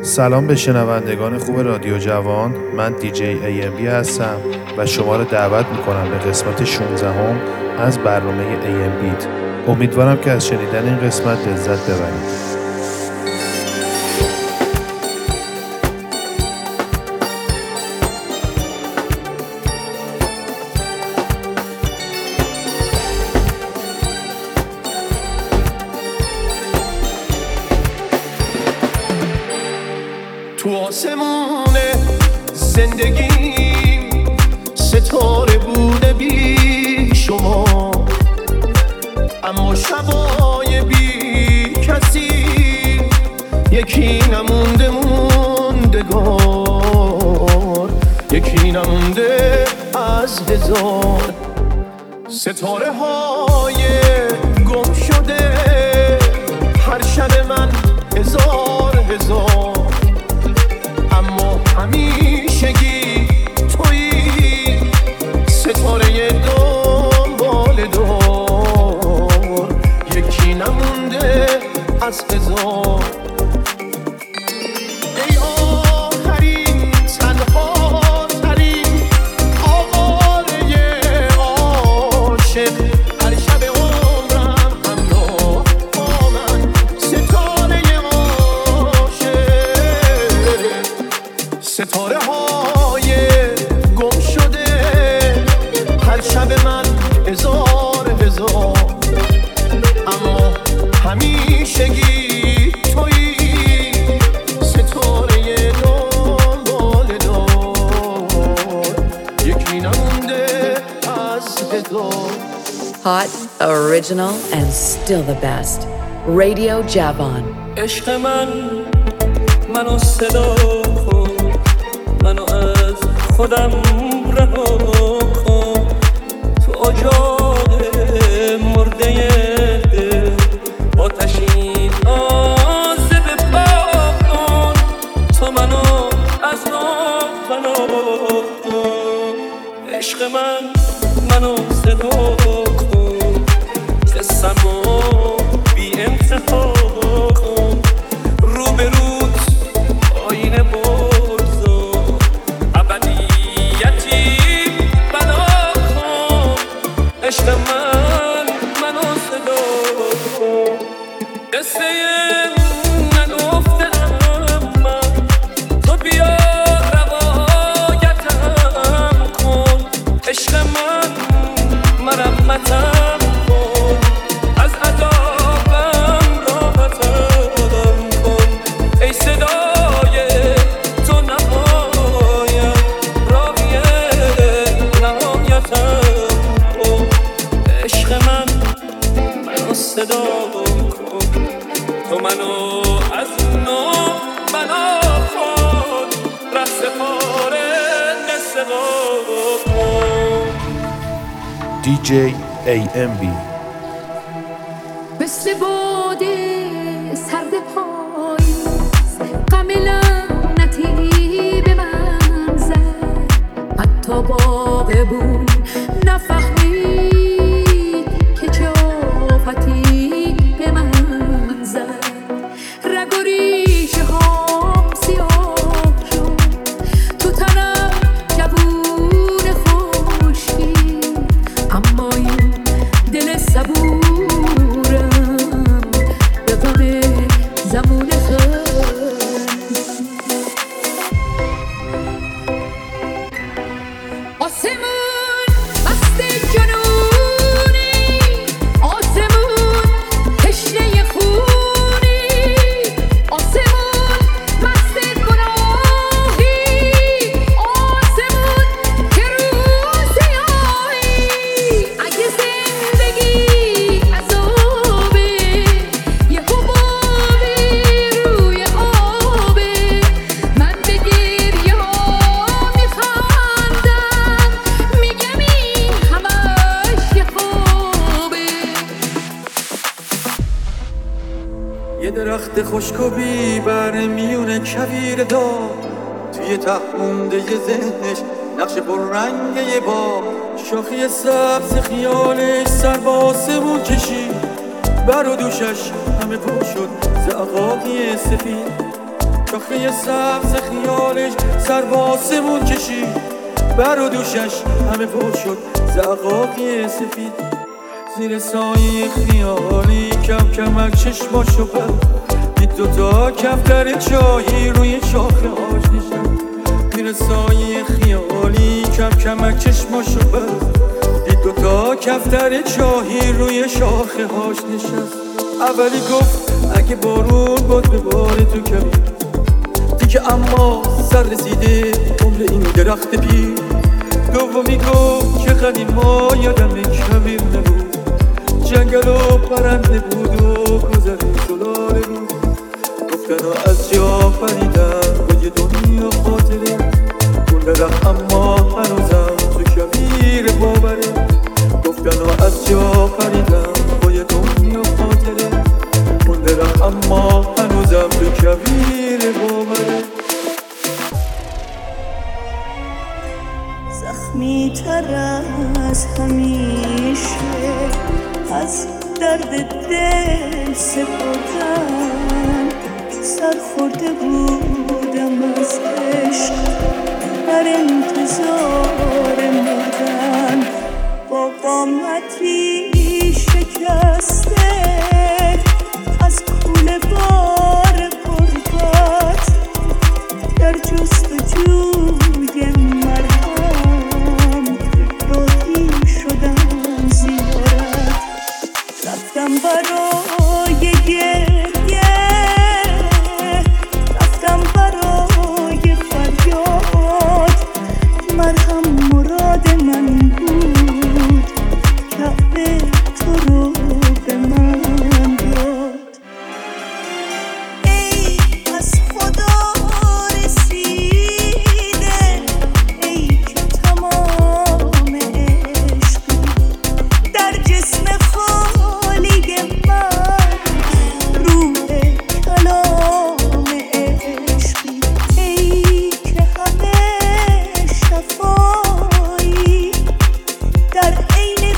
سلام به شنوندگان خوب رادیو جوان. من دیجی AMB هستم و شما را دعوت میکنم به قسمت 16 از برنامه AMB. امیدوارم که از شنیدن این قسمت لذت ببرید. تو آسمون زندگیم ستاره بوده بی شما، اما شبای بی کسی یکی نمونده موندگار، یکی نمونده از هزار ستاره های گم شده. هر شب من هزار اما همیشگی تویی، ستاره دنبال دار، یکی نمونده از هزار. ای آخرین تنها ترین آواره عاشق، هر شب عمرم همراه با من ستاره ستاره های گم شده. هر شب من هزار اما همیشگی تویی، ستاره دنبال دار، یکی نمونده از هزار. Hot, original and still the best. Radio Javan. عشق منو صدا کن، منو از خودم رها کن، تو اجاق مرده دل آتشین عازب پاک کن، تو منو از نام بنا کن. عشق منو صدا کن، قصه‌مو بی انتها کن، روبروت آینه برزا، ابدیتی بنا کن. عشق منو صدا کن، قصه نگفتم من، تو بیا روایتم کن. عشق مرمتم کن، از عذابم راحتم کن. ای صدای تو نهایت، راهی نهایتم کن. عشق منو صدا کن، تو منو از نو بنا کن، رست پاره قصه کن. DJ AMB. مثل باده سرد پاییز، غم لعنتی به من زد، حتی باغبون نفهمید که چه آفتی به من زد. رگ و ریشه هام سیاه شد، تو تنم جوون خشکی، اما این دل صبورم به غم زمان خست. آسمون مست جنونی، آسمون تشنه خونی، آسمون مست گناهی، آسمون که روز سیاهی. اگه زندگی عذابه، یه حبابی روی آبه، من به گریه ها میخندم، میگم این همش یه خوابه. یه درخت خشک و بی‌بر میونه کویر دار، توی ته مونده یه ذهنش نقش پررنگ یه باغ، شاخی سبز خیالش سر به آسمون کشید، بر و دوشش همه پر شد زعقاقی سفید. شاخه سبز خیالش سر به آسمون کشید، بر و دوشش همه پر شد زقاقی سفید. زیر سایه خیالی کم کمک چشماشو بست، دید دوتا کفتر چاهی روی شاخه هاش نشست. زیر سایه خیالی کم کمک چشماشو بست، دید دوتا کفتر چاهی روی شاخه هاش نشست. اولی گفت اگه بارون باد بباره تو کبیر، دیگه اما سر رسیده عمر این درخت پیر. دومی گفت که قدیما یادم کبیر نبود، جنگل و پرنده بود و گذر سلاله بود. گفتن و از جا پریدن با یه دنیا خاطره، اون درخت اما هنوزم تو کبیر باوره. گفتن و از جا پریدن با یه دنیا خاطره، اون درخت اما هنوزم تو کبیر باوره. زخمی تر از همیشه از درد دل سپردن، سر خورده بودم از عشق در انتظار مردن. با قامتی شکسته از کوله بار غربت، در جستجوی مرهم راهی شدم زیارت. رفتم برای گریه، رفتم برای فریاد، مرهم مراد من بود، کعبه تو رو به من داد. ای از خدا رسیده، ای که تمام عشقی در جسم خالی من، روح کلام عشقی، ای که همه شفایی در عین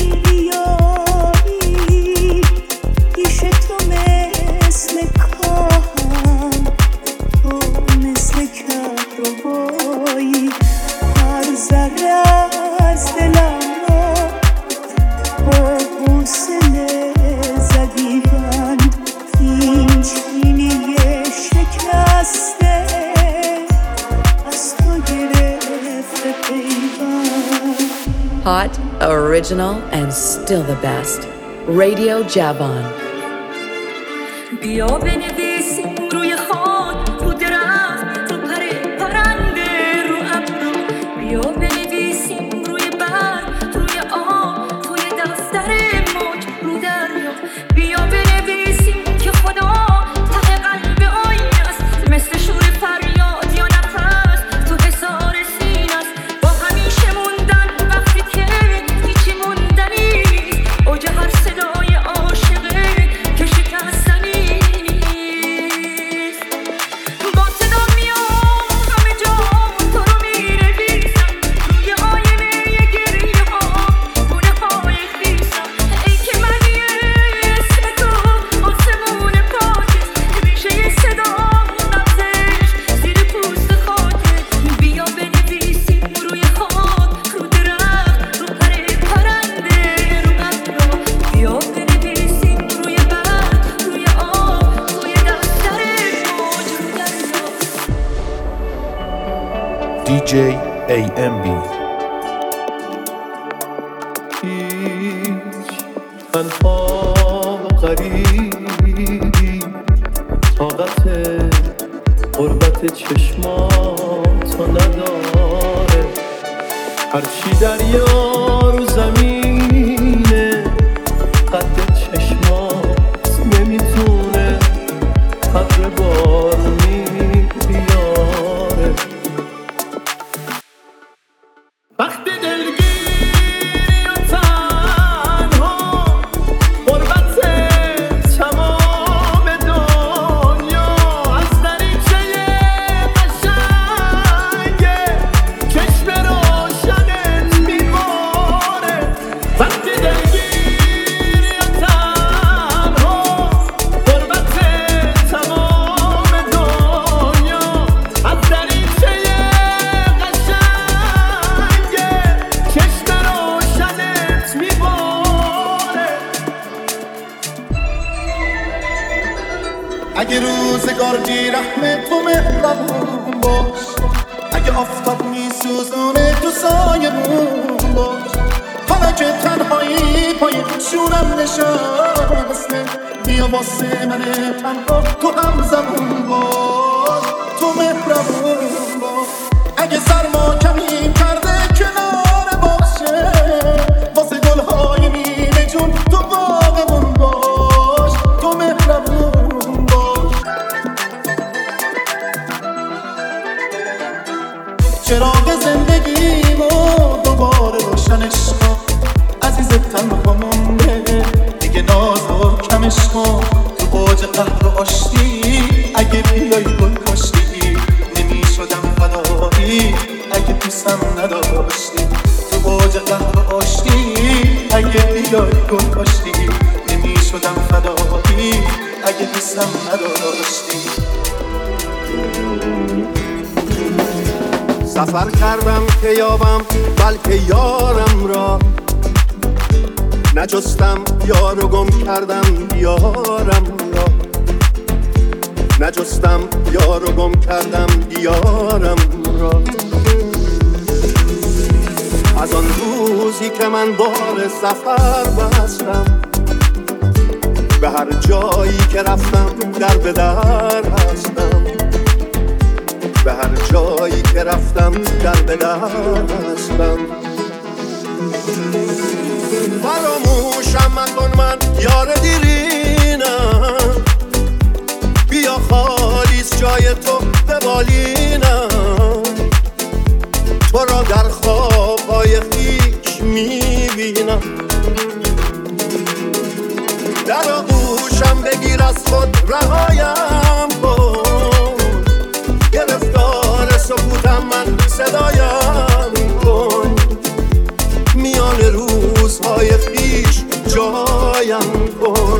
بی‌ریایی. پیش تو مثل کاهم، تو مثل کهربایی. هر ذره از دلم را با حوصله زدی بند، این چینی شکسته از تو گرفته پیوند. Hot, original, and still the best. Radio Javon. بیا بنویسیم روی خاک، رو درخت، رو پرنده، رو ابرو. بیا بنویسیم روی برگ، روی آب، توی دفتر موج، رو دریا. بیا بنویسیم که خدا ته قلب آینه‌ست، مثل شور فریاد یا نفس تو حصار سینه‌ست. با همیشه موندن وقتی که هیچی موندنی نیست، اوج هر صدای عاشقه که شکستنی نیست. با صدا میام همه جا تو رو می‌نویسم، روی آینه گریه ها خونه های خیسم. ای که منی اسم تو آسمون پاکه، ریشه صدا نبزش زیر پوست خاکه. بیا بنویسیم روی خاک، رو درخت، رو پرنده، رو ابرو. بیا بنویسیم روی برگ، روی آب، توی دفتر موج، رو دریا. DJ AMB. هیچ تنها و غریبی، طاقت غربت چشماتو نداره. هرچی دریا رو زمینه، قد چشمات نمیتونه ابر بارونی بیاره. وقتی دلگیری و تنها، غربت تمام دنیا، از دریچه قشنگ چشم روشنت میباره. اگه روزگار بی رحم تو مهربون باش، اگه آفتاب میسوزونه تو سایمون باش. حالا که تنهایی پای شونم نشسته، بیا واسه من تنها تو هم زبون باش، تو مهربون باش. اگه سرما کمی کرده کنار باشه، واسه گلهای نیمه جون تو باغمون باش، تو مهربون باش. چراغ زندگیمو دوباره روشنش کن، عزیز تنها مونده دیگه نازو کمش کن. تو اوج قهر و آشتی اگه بیای گل کاشتی، نمیشدم فدایی اگه دوستم نداشتی. تو اوج قهر و آشتی اگه بیای گل کاشتی، نمیشدم فدایی اگه دوستم نداشتی. سفر کردم که یابم بلکه یارم را، نجستم یارو گم کردم دیارم را، نجستم یارو گم کردم دیارم را. از آن روزی که من بار سفر بستم، به هر جایی که رفتم در به در هستم، به هر جایی که رفتم در به در هستم. فراموشم مکن من یار دیرینم، بیا خالیست جای تو به بالینم. تو را در خوابهای خیش میبینم، در آغوشم بگیر از خود رهایم کن، گرفتار سکوتم من صدایم کن. میان روزهای خیش جایم کن.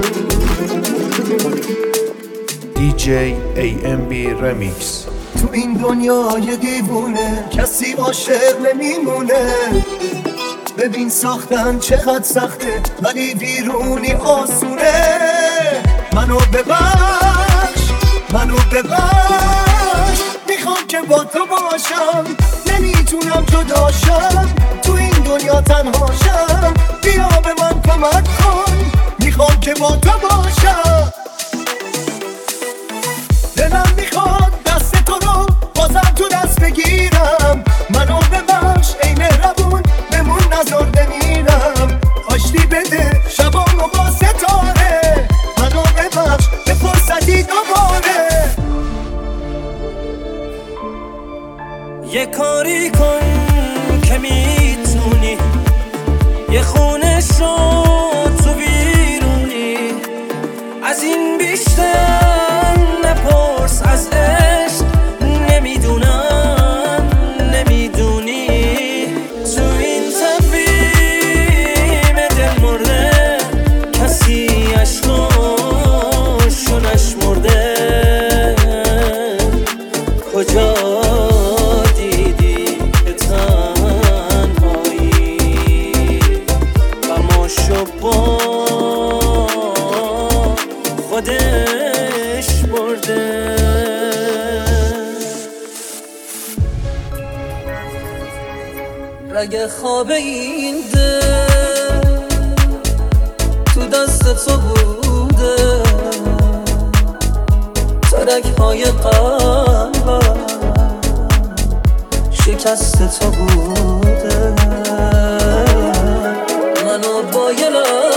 DJ AMB Remix. تو این دنیای دیوونه کسی عاشق نمیمونه، ببین ساختن چقدر سخته ولی بیرونی آسونه. منو ببخش، منو ببخش، میخوام که با تو باشم، نمیتونم جداشم، تو این دنیا تنهاشم. بیا به من کمک کن، میخوام که با تو باشم. دلم میخواد دست تو رو بازم تو دست بگیرم. منو ببخش ای مهربون، بمون نزار بمیرم. آشتی بده شبامو با ستاره، منو ببخش به فرصتی دوباره. یه کاری کن که میتونی، یه خونه شو تو بیرونی، از این بیشتر نپرس از عشق، نمیدونم نمیدونی. تو این تقویم دل مرده کسی عشقاشو نشمرده. کجا دیدی که تنهایی غماشو با خودش برده. رگ خواب این دل تو دست تو بوده، ترک‌های قلبم شکست تو بوده. منو با یه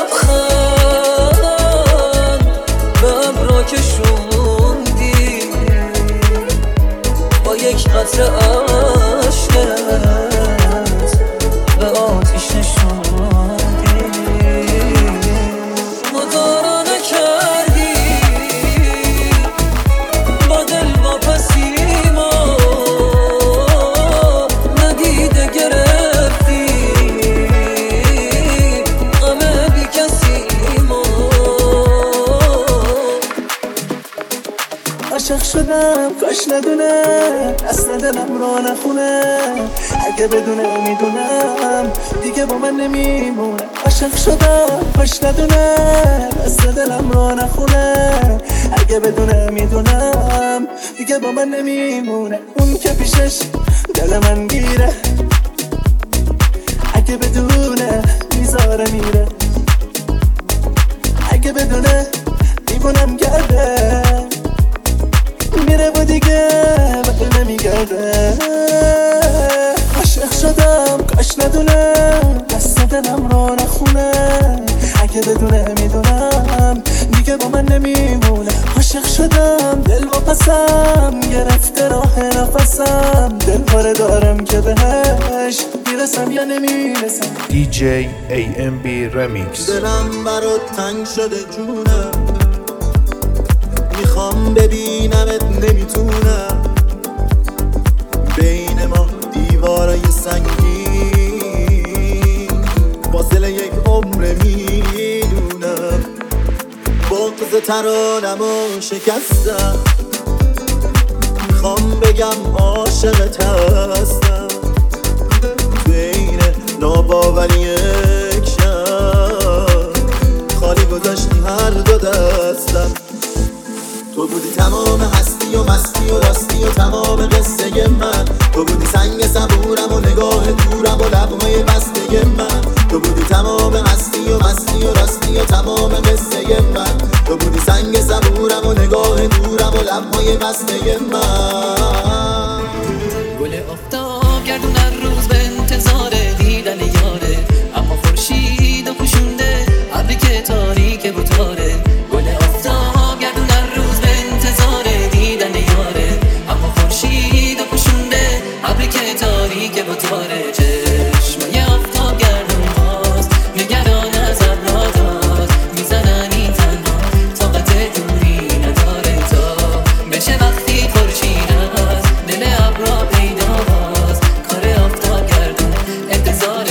لبخند به ابرا کشوندی، با یک قطره عشقت به آتیش نشوندی. مدارا نکردی با دل واپسیما، ندیده گرفتی غم بی کسی ما. عاشق شدم کاش ندونه، اصلا دلم را نخونه. اگه بدونه میدونم دیگه با من نمیمونه. عاشق شدم کاش ندونه، اصلا دلم را نخونه. اگه بدونه میدونم دیگه با من نمیمونه. اون که پیشش دل من گیره، اگه بدونه میذاره میره، اگه بدونه دیوونم کرده میره و دیگه بقیل نمیگرده. عاشق شدم کاش ندونه دست دلم رو نخونه، اگه بدونه میدونم دیگه با من نمیمونه. عاشق شدم دل واپسم گرفته راه نفسم، دل پاره دارم که بهش میرسم یا نمیرسم. DJ AMB Remix. دلم برات تنگ شده جونم، میخوام ببینمت نمیتونم، بین ما دیوارای سنگین فاصله یک عمر میدونم. بغض ترانمو شکستم، میخوام بگم عاشقت هستم، بین ناباوری یک شب خالی گذاشتی هر دو دستم. تو بودی تمام هستی و مستی و راستی و تمام قصه من، تو بودی سنگ صبورم و نگاه دورم و لبهای بسته من، تو بودی تمام هستی و مستی و راستی و تمام قصه من، تو بودی سنگ صبورم و نگاه دورم و لبهای بسته من. گل آفتاب گردون هر روز به انتظار دیدن یاره، اما خورشید و پوشونده ابری که تاریک بوتاره. گل آفتاب گردون هر روز به انتظار دیدن یاره، اما خورشید و پوشونده ابری که تاریک بوتاره. چشمای آفتاب گردون باز نگران از ابرها داد، میزنن این تنها طاقت دوری نداره تا بشه وقتی خورشید از دل ابرها پیداست. کار آفتاب گردون انتظاره.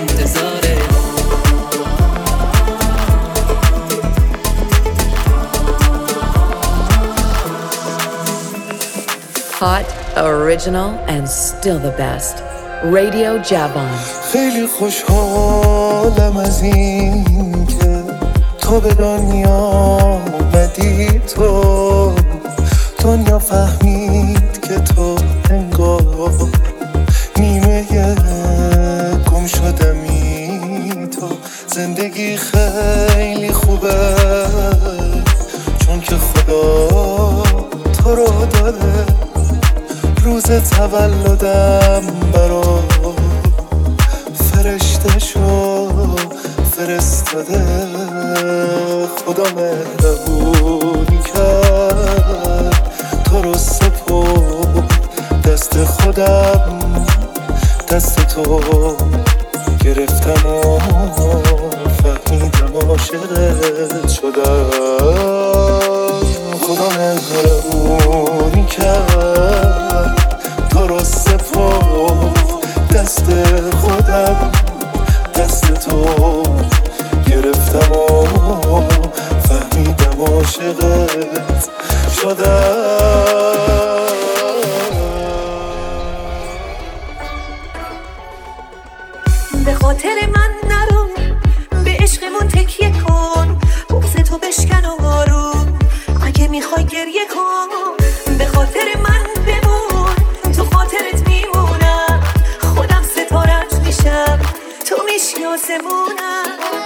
Hot, original, and still the best. Radio Javon. خیلی خوشحالم از این که تو به دنیا اومدی، تو دنیا فهمید که تو انگار نیمه گم شدمی. تو زندگی خیلی خوبه چون که خدا تو رو داده، روز تولدم برا فرشته شو فرستاده. خدا مهربونی کرد تو رو سپرد دست خودم، دست تو گرفتم و فهمیدم عاشقت شدم. خدا مهربونی کرد تو رو سپرد دست خودم، دست تو گرفتم و فهمیدم عاشقت شدم. به خاطر من نرو، به عشقمون تکیه کن، بغض تو بشکن و آروم، اگه میخوای گریه کن. به خاطر من بمون، تو خاطرت میمونم، خودم ستارت میشم، تو میشی آسمونم.